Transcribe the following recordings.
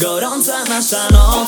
Gorąca nasza noc.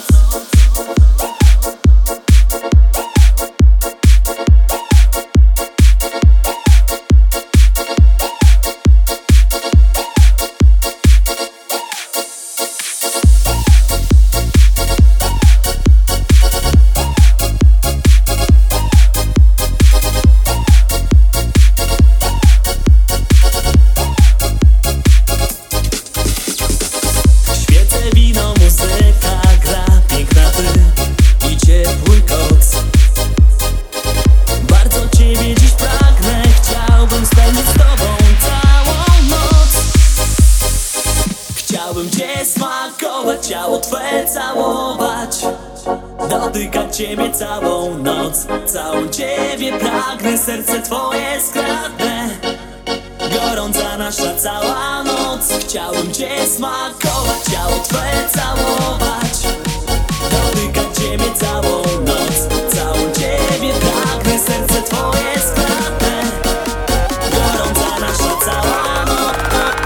Chciałbym Cię smakować, ciało Twe całować, dotykać Ciebie całą noc. Całą Ciebie pragnę, serce Twoje skradnę. Gorąca nasza cała noc. Chciałbym Cię smakować, ciało Twe całować, dotykać Ciebie całą noc. Całą Ciebie pragnę, serce Twoje skradnę. Gorąca nasza cała noc.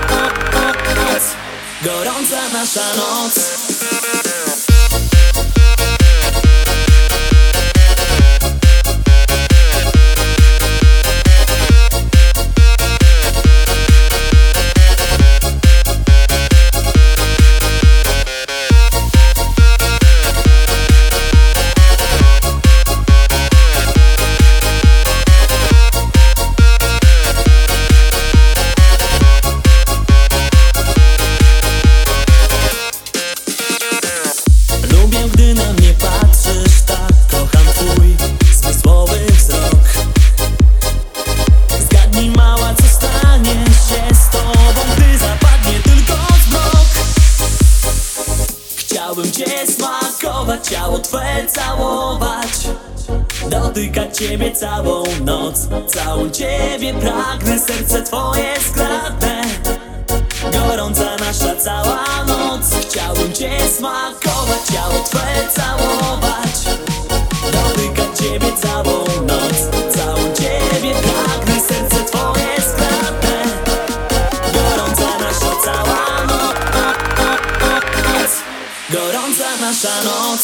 Gorąca nasza noc. Gdy na mnie patrzysz tak, kocham Twój zmysłowy wzrok. Zgadnij mała, co stanie się z Tobą, gdy zapadnie tylko zmrok. Chciałbym Cię smakować, ciało Twe całować, dotykać Ciebie całą noc. Całą Ciebie pragnę, serce Twoje skradnę. Gorąca nasza cała noc. Chciałbym Cię smakować, ciało Twe całować, dotykać Ciebie całą noc. Całą Ciebie pragnę, serce Twoje skradnę. Gorąca nasza cała noc. Gorąca nasza noc.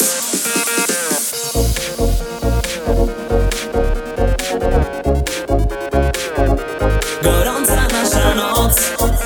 Gorąca nasza noc.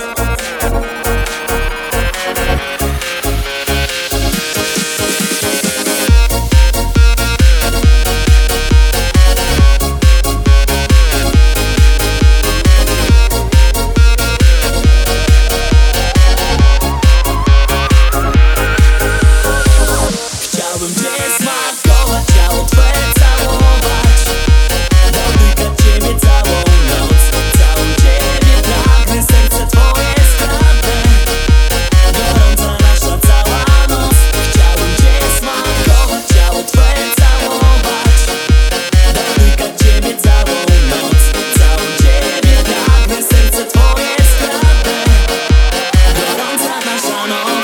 Chciałbym Cię smakować, ciało Twe całować, dotykać Ciebie całą noc. Całą Ciebie pragnę, serce Twoje skradnę. Gorąca nasza cała noc. Chciałbym Cię smakować, ciało Twe całować, dotykać Ciebie całą noc. Całą Ciebie pragnę, serce Twoje skradnę. Gorąca nasza noc.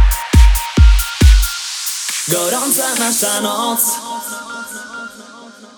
Gorąca nasza noc.